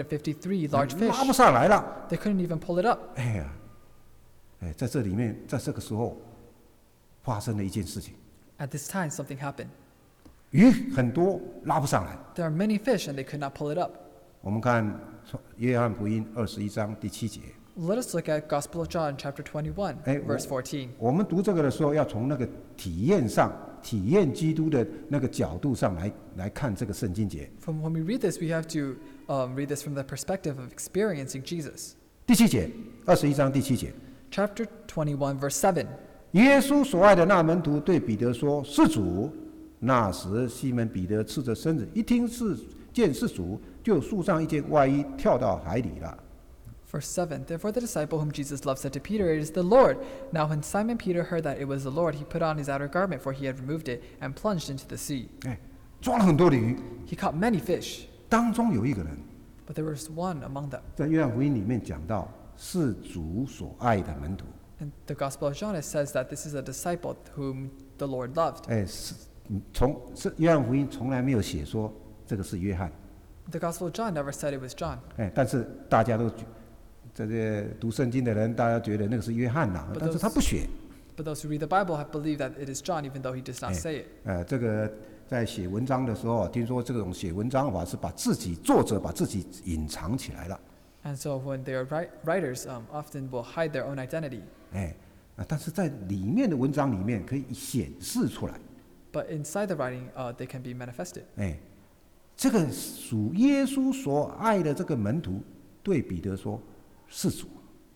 153 large
拉不
fish.
上来了。
They couldn't even pull it up.
哎呀，哎，在这里面，在这个时候发生了一件事情，
At this time, something happened.
鱼很多，拉不上来。
There are many fish, and they could not pull it up.
我们看约翰福音21章第7节。
Let us look at Gospel of John, chapter 21,
Hey,
verse 14.
我们读这个的时候，要从那个体验上、体验基督的那个角度上来看这个圣经节。
From when we read this, we have to read this from the perspective of experiencing Jesus.
第7节，21章第7节，
Chapter 21, verse 7.
耶稣所爱的那门徒对彼得说：“是主。”那时西门彼得赤着身子，一听见是主，就束上一件外衣，跳到海里了。
Verse 7. Therefore the disciple whom Jesus loved said to Peter, It is the Lord. Now when Simon Peter heard that it was the Lord, he put on his outer garment, for he had removed it, and plunged into the sea.
哎，抓了很多的鱼，
He caught many fish,
当中有一个人，
but there was one among them.
在约翰福音里面讲到，是主所爱的门徒。
In the Gospel of John, it says that this is a disciple whom the Lord loved.
哎，约翰福音从来没有写说这个是约翰。
The Gospel of John never said it was John,
哎，但是大家都这些读圣经的人，大家觉得那个是约翰呐，
But
但是他不写。
but those who read the Bible have believed that it is John, even though he does not say it.
这个在写文章的时候，听说这种写文章法是把作者把自己隐藏起来了。
And so when they are writers, often will hide their own identity.
哎，但是在里面的文章里面可以显示出来。
But inside the writing, they can be manifested.
哎，这个属耶稣所爱的这个门徒对彼得说：“是主。”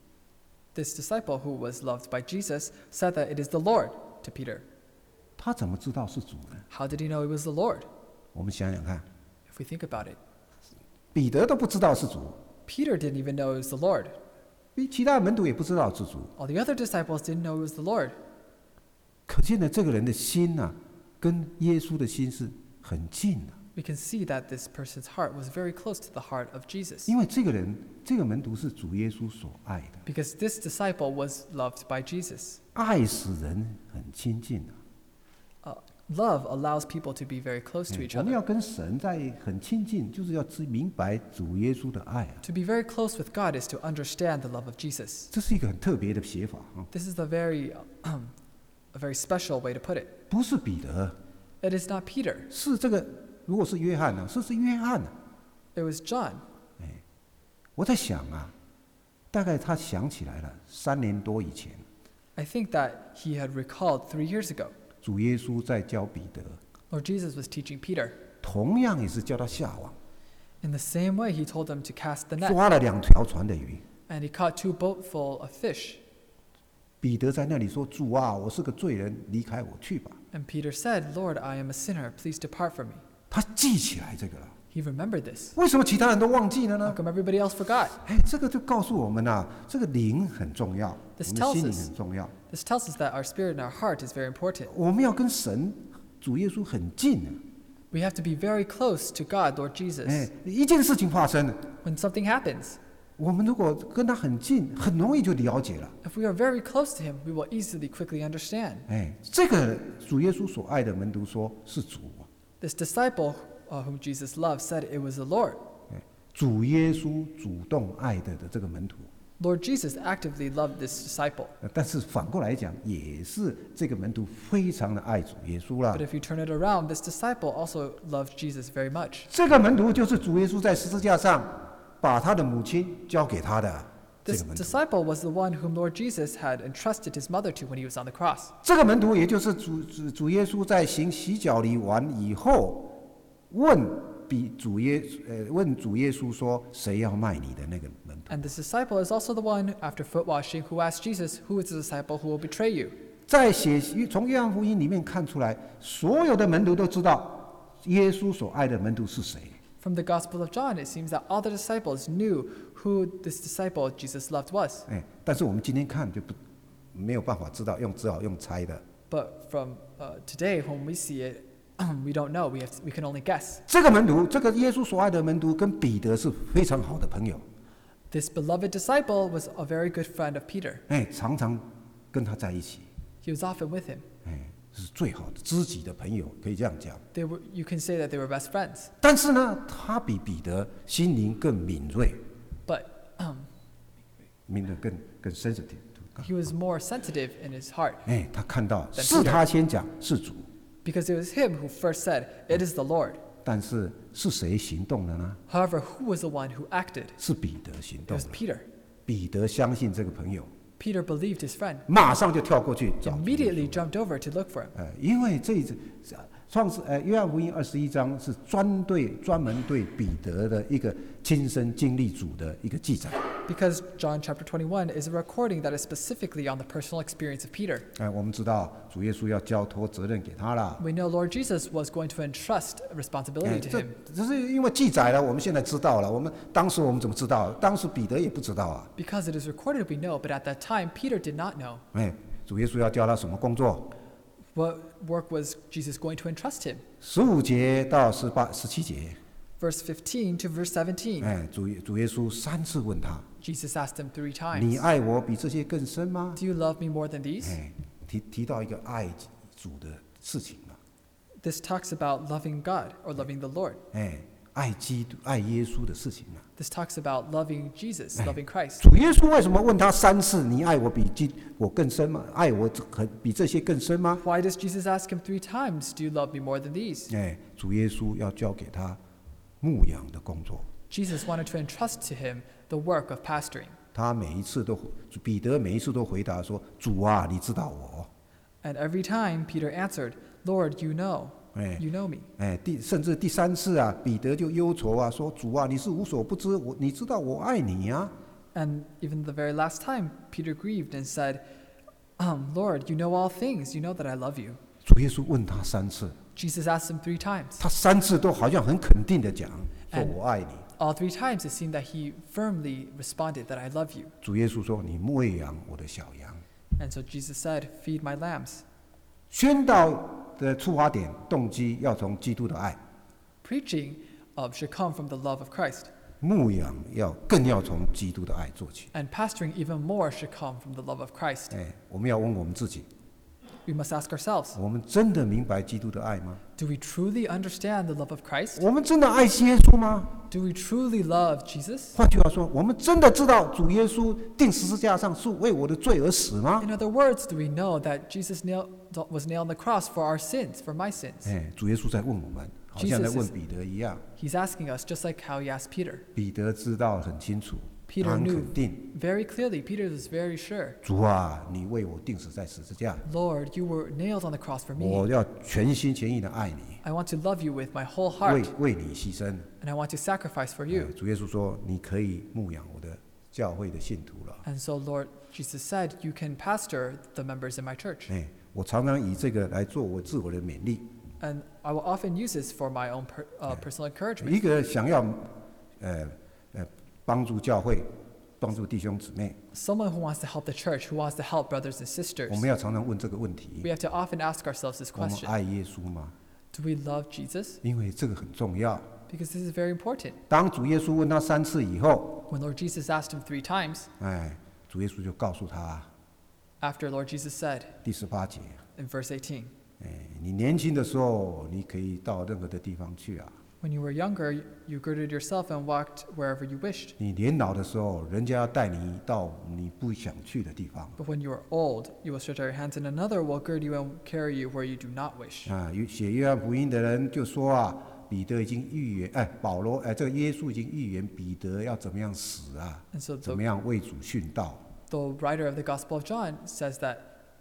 This disciple who was loved by Jesus said that it is the Lord to Peter.
他怎么知道是主呢？
How did he know it was the Lord?
我们想想看，
If we think about it,
彼得都不知道是主，
Peter didn't even know it was the Lord.
其他的门徒也不知道是主。
All the other disciples didn't know it was the Lord.
可见呢，这个人的心呐、跟耶稣的心是很近的。
We can see that this person's heart was very close to the heart of Jesus.
因为这个门徒是主耶稣所爱的，
Because this disciple was loved by Jesus.
爱使人很亲近的。
Love allows people to be very close to each
我们
other.
要跟神在很亲近，就是要明白主耶稣的爱啊，
To be very close with God is to understand the love of Jesus.
这是一个很特别的写法啊，
This is a very special way to put it.
不是彼得，
It is not Peter.
是这个，如果是约翰呢、是约翰啊。
It was John.
我在想啊，大概他想起来了，3年多以前，
I think that he had recalled 3 years ago.
主耶稣在教彼得，
Lord Jesus was teaching Peter.
同样也是叫他下网，
In the same way, he told him to cast the net,
抓了2条船的鱼。
and he caught 2 boatful of fish.
彼得在那里说：“主啊，我是个罪人，离开我去吧。”
And Peter said, Lord, I am a sinner. Please depart from me.
他记起来这个了。
He remembered this.
为什么其他人都忘记了
How
呢？
come everybody else forgot?
哎，这个就告诉我们啊，这个灵很重要，我
This
们
tells
心灵
us-
很重要。
This tells us that our spirit and our heart is very important.
我们要跟神、主耶稣很近的。
We have to be very close to God, Lord Jesus.
哎，一件事情发生了，
When something happens,
我们如果跟他很近，很容易就了解了。
if we are very close to Him, we will easily, quickly understand.
哎，这个主耶稣所爱的门徒说是主，
This disciple whom Jesus loved said it was the Lord.
主耶稣主动爱的这个门徒。
Lord Jesus actively loved this disciple.
但是反过来讲，也是这个门徒非常的爱主耶稣啦
But。if you turn it around, this disciple also loved Jesus very much.
这个门徒就是主耶稣在十字架上把他的母亲交给他的这
This
个门徒。
disciple was the one whom Lord Jesus had entrusted his mother to when he was on the cross.
这个门徒也就是主耶稣在行洗脚礼完以后，问主耶稣说：“谁要卖你的那个门徒
And this disciple is also the one, after foot washing, who asked Jesus, Who is the disciple who will betray you?？”
从约翰福音里面看出来，所有的门徒都知道耶稣所爱的门徒是谁。
From the Gospel of John, it seems that all the disciples knew who this disciple Jesus loved was.
哎，但是我们今天看就没有办法知道，只好用猜的。
But from today, when we see it, we don't know. We can only guess.
这个门徒，这个耶稣所爱的门徒，跟彼得是非常好的朋友，
This beloved disciple was a very good friend of Peter.
常常跟他在一起，
He was often with him.
是最好的知己的朋友，可以这样讲。
You can say that they were best friends.
但是呢，他比彼得心灵更敏锐，
But
敏锐更 sensitive。
he was more sensitive in his heart
他看到
Than
是他先讲是主，
because it was him who first said, "It is the Lord."
但是是谁行动了呢？
However, who was the one who acted?
是彼得行
It
动
was
了。
Peter.
彼得相信这个朋友，
Peter believed his friend.
马上就跳过去找主耶稣。
Immediately jumped over to look for him.
因为这约翰福音21章是专门对彼得的一个亲身经历主的一个记载。
Because John chapter 21 is a recording that is specifically on the personal experience of Peter.
我们知道主耶稣要交托责任给他了。
We know Lord Jesus was going to entrust responsibility to him.
这是因为记载了，我们现在知道了。当时我们怎么知道？当时彼得也不知道啊。
Because it is recorded, we know, but at that time, Peter did not know.
主耶稣要教他什么工作？
What work was Jesus going to entrust him?
15节到17节，
Verse 15 to verse 17.
主耶稣3次问他
Jesus asked him 3
你
times,
爱我比这些更深吗？
"Do you love me more than these?"
提到一个爱主的事情了。
This talks about loving God or loving the Lord.
爱基督、爱耶稣的事情了。
This talks about loving Jesus, loving Christ.
主耶稣为什么问他3次？你爱我比我更深吗？爱我比这些更深吗？
Why does Jesus ask him 3 times, "Do you love me more than these?"
主耶稣要交给他牧养的工作。
Jesus wanted to entrust to him the work of pastoring.
彼得每一次都回答说：“主啊，你知道我。”
And every time Peter answered, "Lord, you know. You know me."
甚至第3次啊，彼得就忧愁啊，说：“主啊，你是无所不知，你知道我爱你啊。”
And even the very last time, Peter grieved and said, "Lord, you know all things. You know that I love you."
主耶稣问他3次，
Jesus asked him 3 times.
他3次都好像很肯定的讲说：“我爱你。”
All 3 times it seemed that he firmly responded that I love you.
主耶稣说：“你喂养我的小羊。”
And so Jesus said, "Feed my lambs."
宣道的出发点、动机要从基督的爱，
Preaching should come from the love of Christ.
牧养更要从基督的爱做起。
And pastoring even more should come from the love of Christ.
我们要问我们自己：
We must ask ourselves,
我们真的明白基督的爱吗？
do we truly understand the love of Christ?
我们真的爱耶稣吗？
Do we truly love Jesus?
换句话说，我们真的知道主耶稣钉十字架上是为我的罪而死吗？
In other words, do we know that Jesus was nailed on the cross for our sins, for my sins?
主耶稣在问我们，好像在问彼得一样。
He's asking us just like how he asked Peter.
彼得知道很清楚，他
Peter
很
knew
肯定。
very clearly. Peter was very sure.
主啊，你为我钉死在十字架，
Lord, you were nailed on the cross for
我
me.
要全心全意的爱你，
I want to love you with my whole heart,
为你牺牲。
and I want to sacrifice for you.
主耶稣说：“你可以牧养我的教会的信徒了。
And so, Lord Jesus said, you can pastor the members in my church.
我常常以这个来做我自我的勉励。
And I will often use this for my own personal encouragement.
一个想要帮助教会、帮助弟兄姊妹，
Someone who wants to help the church, who wants to help brothers and sisters,
我们要常常问这个问题：
we have to often ask ourselves this
我们
question.
爱耶稣吗？
Do we love Jesus?
因为这个很重要。
Because this is very important.
当主耶稣问他3次以后，
When Lord Jesus asked him 3 times,
主耶稣就告诉他
after Lord Jesus said
第18节：
in verse 18,
你年轻的时候，你可以到任何的地方去啊。
when you were younger, you girded yourself and walked wherever you wished.
你年老的时候，人家要带你到你不想去的地方。
But when you are old, you will stretch out your hands, and another will gird you and carry you where you do not wish.
写约翰福音的人就说啊，彼得已经预言，这个耶稣已经预言彼得要怎么样死啊，
And so
怎么样为主殉道。
the writer of the Gospel of John says that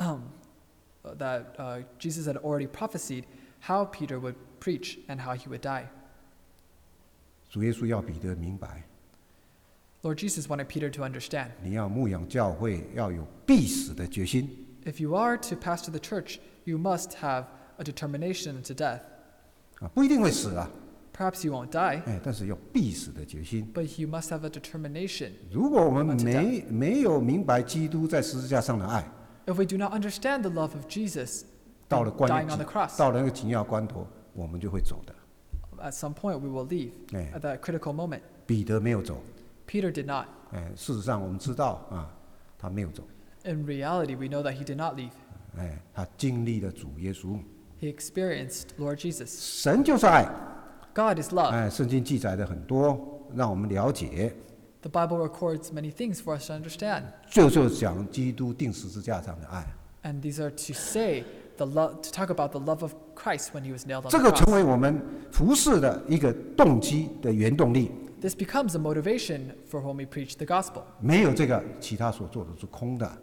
Jesus had already prophesied how Peter would preach and how he would die.
主耶稣要彼得明白，
Lord Jesus wanted Peter to understand,
你要牧养教会，要有必死的决心。
if you are to pastor the church, you must have a determination to death.
不一定会死啊，
Perhaps you won't die,
但是有必死的决心。
but you must have a determination.
如果我们
Unto
没有明白基督在十字架上的爱，
If we do not understand the love of Jesus
到了
dying on the cross.
到了那个紧要关头，我们就会走的。
At some point, we will leave
Eh.
at that critical moment.
彼得没有走，
Peter did not.
事实上我们知道啊，他没有走，
In reality, we know that he did not leave.
他经历了主耶稣。
He experienced Lord Jesus.
神就是爱，
God is love.
圣经记载的很多，让我们了解，
The Bible records many things for us to understand.
就是讲基督钉十字架上的爱。
And these are to say the love, to talk about the love of Christ when he was nailed on
这
the
个成
cross.
为我们服侍的一个动机的原动力。
This becomes a motivation for when we preach the gospel.
没有这个，其他所做的是空的。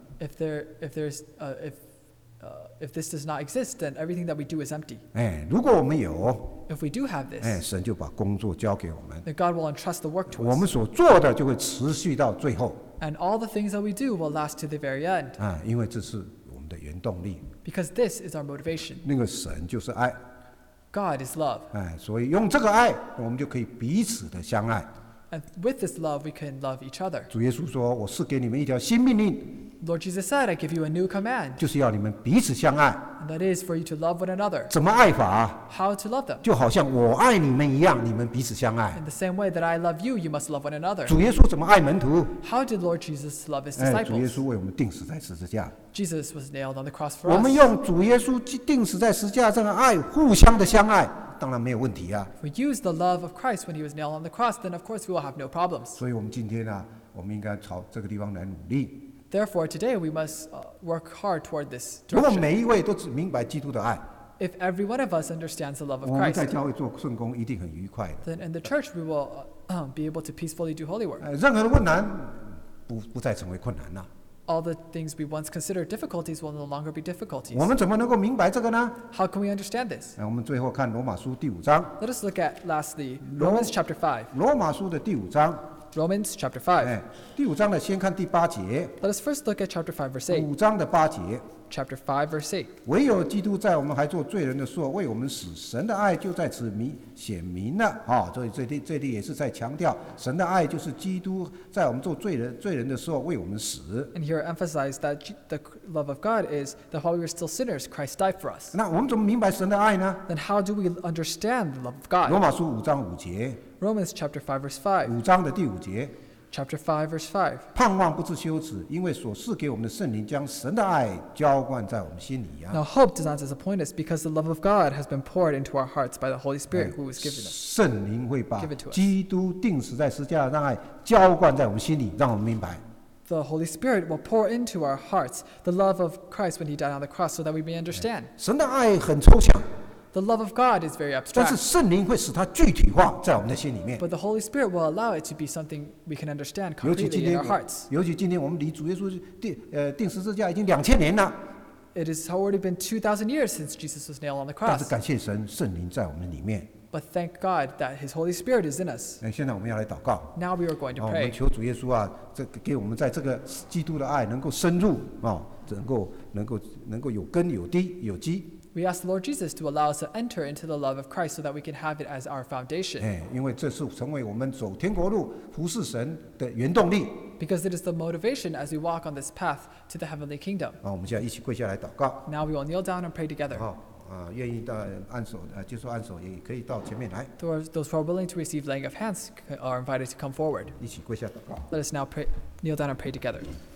If this does not exist, then everything that we do is empty.
如果我们有，
If we do have this,
神就把工作交给我们，
then God will entrust the work to
我们
us.
所做的就会持续到最后。
And all the things that we do will last to the very end.
因为这是我们的原动力。
Because this is our motivation.
那个神就是爱，
God is love.
所以用这个爱，我们就可以彼此的相爱。
And with this love, we can love each other.
主耶稣说：“我是给你们一条新命令，
Lord Jesus said, I give you a new command,
就是要你们彼此相爱。
and that is for you to love one another.
怎么爱法？
How to love them?
就好像我爱你们一样，你们彼此相爱。
In the same way that I love you, you must love one another.
主耶稣怎么爱门徒？
How did Lord Jesus love his
主耶
disciples?
稣为我们钉死在十字架。
Jesus was nailed on the cross for
我们
us.
用主耶稣钉死在十字架上的爱，互相的相爱，当然没有问题啊。
If we use the love of Christ when he was nailed on the cross, then of course we will have no problems.
所以我们今天呢，我们应该朝这个地方来努力。
Therefore, today we must work hard toward this
如果
direction.
每一位都只明白基督的爱，
If every one of us understands the love of
我们在
Christ,
教会做圣工一定很愉快的。
then in the church we will be able to peacefully do holy work.
任何的困难不再成为困难了。
All the things we once considered difficulties will no longer be
我
difficulties.
们怎么能够明白这个呢？
How can we understand this?
我们最后看罗马书第5章，
Let us look at, lastly, Romans chapter 5.
罗马书的第5章，
Romans chapter 5.
第5章呢，先看第8节，
Let us first look at chapter 5, verse 8.
5章的8节。
Chapter 5, verse 8.
唯有基督在我们还做罪人的时候为我们死，神的爱就在此显明了。所以这里也是在强调，神的爱就是基督在我们做罪人的时候为我们死。
And here emphasize that the love of God is that while we were still sinners, Christ died for us.
那我们怎么明白神的爱呢？
Then how do we understand the love of
罗
God?
马书5章5节，
Romans chapter 5, verse 5.
5章的第5节。
Chapter 5, verse 5.
盼望不致羞耻，因为所赐给我们的圣灵将神的爱浇灌在我们心里
Now hope does not disappoint us because the love of God has been poured into our hearts by the Holy Spirit who was given us.
圣灵会把
Give it to us.
基督钉死在十字架上的爱浇灌在我们心里，让我们明白。
The Holy Spirit will pour into our hearts the love of Christ when he died on the cross so that we may understand.
神的爱很抽象，
The love of God is very
但是
abstract,
圣灵会使它具体化在我们的心里面。
but the Holy Spirit will allow it to be something we can understand
尤其今
concretely in
天
our hearts.，
尤其今天我们离主耶稣钉十字架已经2000年了，
It has already been 2,000 years since Jesus was nailed on the
但是
cross.
感谢神，圣灵在我们里面。
But thank God that his Holy Spirit is in us.
现在我们要来祷告。
Now we are going to
我们
pray.
求主耶稣啊，这个给我们在这个基督的爱能够深入能够有根有基有基。
We ask the Lord Jesus to allow us to enter into the love of Christ so that we can have it as our foundation.
因为这是成为我们走天国路服侍神的原动力。
Because it is the motivation as we walk on this path to the heavenly kingdom.
我们现在一起跪下来祷告。
Now we will kneel down and pray together.
愿意到按手接受按手也可以到前面来，
Those who are willing to receive laying of hands are invited to come forward.
一起跪下祷告。
Let us now kneel down and pray together.